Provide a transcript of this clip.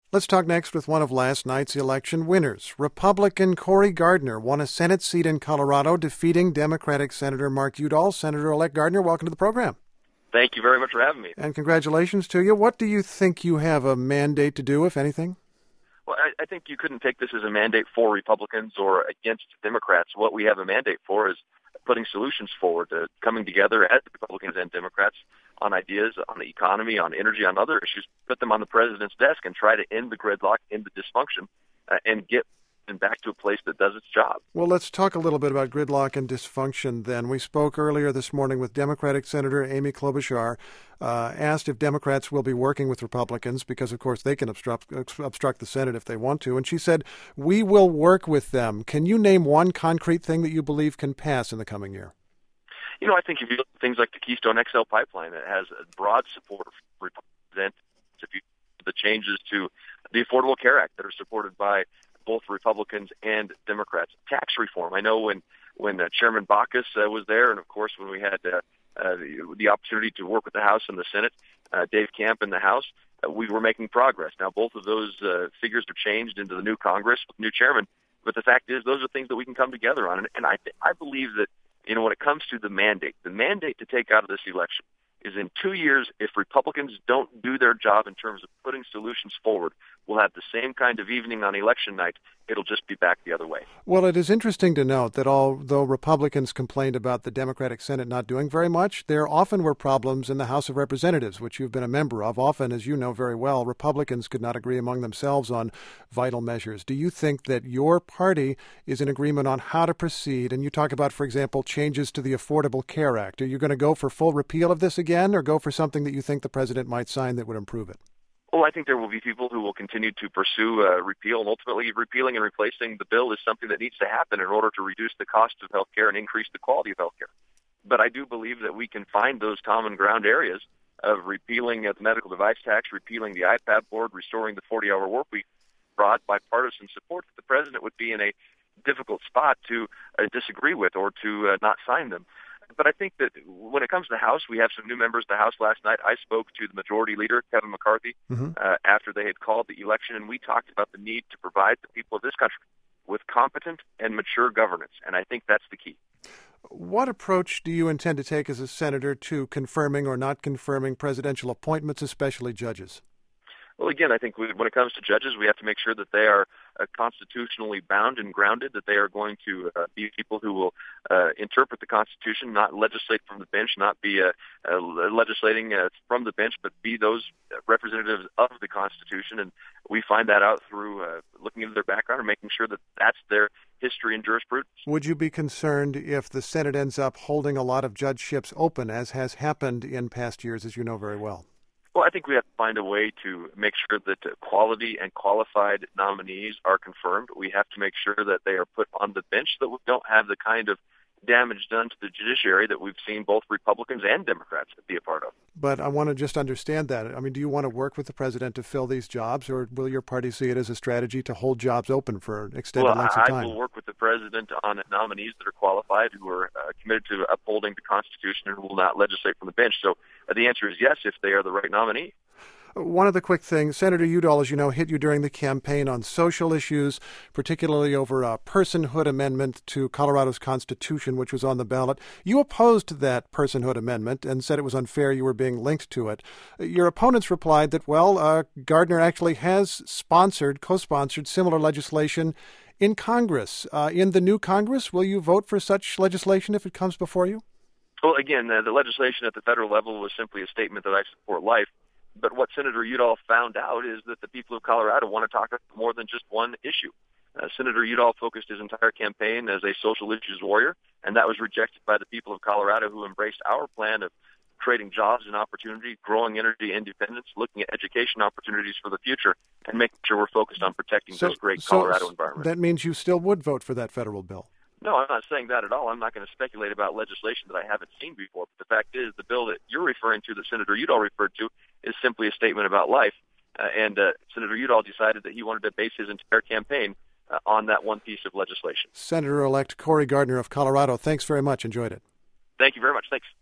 Let's talk next with one of last night's election winners. Republican Cory Gardner won a Senate seat in Colorado, defeating Democratic Senator Mark Udall. Senator-elect Gardner, welcome to the program. Thank you very much for having me. And congratulations to you. What do you think you have a mandate to do, if anything? Well, I think you couldn't take this as a mandate for Republicans or against Democrats. What we have a mandate for is putting solutions forward, coming together as Republicans and Democrats on ideas, on the economy, on energy, on other issues, put them on the president's desk and try to end the gridlock, end the dysfunction, and get back to a place that does its job. Well, let's talk a little bit about gridlock and dysfunction then. We spoke earlier this morning with Democratic Senator Amy Klobuchar, asked if Democrats will be working with Republicans because, of course, they can obstruct the Senate if they want to. And she said, we will work with them. Can you name one concrete thing that you believe can pass in the coming year? You know, I think if you look at things like the Keystone XL pipeline, it has a broad support of Republicans. If you look at the changes to the Affordable Care Act that are supported by both Republicans and Democrats. Tax reform. I know when Chairman Baucus was there, and of course when we had the opportunity to work with the House and the Senate, Dave Camp in the House, we were making progress. Now both of those figures are changed into the new Congress with new chairman, but the fact is those are things that we can come together on. And I believe that, you know, when it comes to the mandate to take out of this election is in 2 years, if Republicans don't do their job in terms of putting solutions forward, we'll have the same kind of evening on election night. It'll just be back the other way. Well, it is interesting to note that although Republicans complained about the Democratic Senate not doing very much, there often were problems in the House of Representatives, which you've been a member of. Often, as you know very well, Republicans could not agree among themselves on vital measures. Do you think that your party is in agreement on how to proceed? And you talk about, for example, changes to the Affordable Care Act. Are you going to go for full repeal of this again, or go for something that you think the president might sign that would improve it? Well, I think there will be people who will continue to pursue repeal, and ultimately repealing and replacing the bill is something that needs to happen in order to reduce the cost of health care and increase the quality of health care. But I do believe that we can find those common ground areas of repealing the medical device tax, repealing the IPAB board, restoring the 40-hour work week, broad bipartisan support that the president would be in a difficult spot to disagree with or to not sign them. But I think that when it comes to the House, we have some new members of the House last night. I spoke to the Majority Leader, Kevin McCarthy, after they had called the election, and we talked about the need to provide the people of this country with competent and mature governance, and I think that's the key. What approach do you intend to take as a senator to confirming or not confirming presidential appointments, especially judges? Well, again, I think when it comes to judges, we have to make sure that they are constitutionally bound and grounded, that they are going to be people who will interpret the Constitution, not legislate from the bench, not be legislating from the bench, but be those representatives of the Constitution. And we find that out through looking into their background and making sure that that's their history and jurisprudence. Would you be concerned if the Senate ends up holding a lot of judgeships open, as has happened in past years, as you know very well? Well, I think we have to find a way to make sure that quality and qualified nominees are confirmed. We have to make sure that they are put on the bench, so that we don't have the kind of damage done to the judiciary that we've seen both Republicans and Democrats be a part of. But I want to just understand that. I mean, do you want to work with the president to fill these jobs, or will your party see it as a strategy to hold jobs open for extended lengths of time? I will work with the president on nominees that are qualified, who are committed to upholding the Constitution and who will not legislate from the bench. So the answer is yes, if they are the right nominee. One of the quick things, Senator Udall, as you know, hit you during the campaign on social issues, particularly over a personhood amendment to Colorado's Constitution, which was on the ballot. You opposed that personhood amendment and said it was unfair you were being linked to it. Your opponents replied that, well, Gardner actually has co-sponsored similar legislation in Congress. In the new Congress, will you vote for such legislation if it comes before you? Well, again, the legislation at the federal level was simply a statement that I support life. But what Senator Udall found out is that the people of Colorado want to talk about more than just one issue. Senator Udall focused his entire campaign as a social issues warrior, and that was rejected by the people of Colorado, who embraced our plan of creating jobs and opportunity, growing energy independence, looking at education opportunities for the future, and making sure we're focused on protecting this great Colorado environment. That means you still would vote for that federal bill? No, I'm not saying that at all. I'm not going to speculate about legislation that I haven't seen before. But the fact is, the bill that you're referring to, that Senator Udall referred to, is simply a statement about life. And Senator Udall decided that he wanted to base his entire campaign on that one piece of legislation. Senator-elect Cory Gardner of Colorado, thanks very much. Enjoyed it. Thank you very much. Thanks.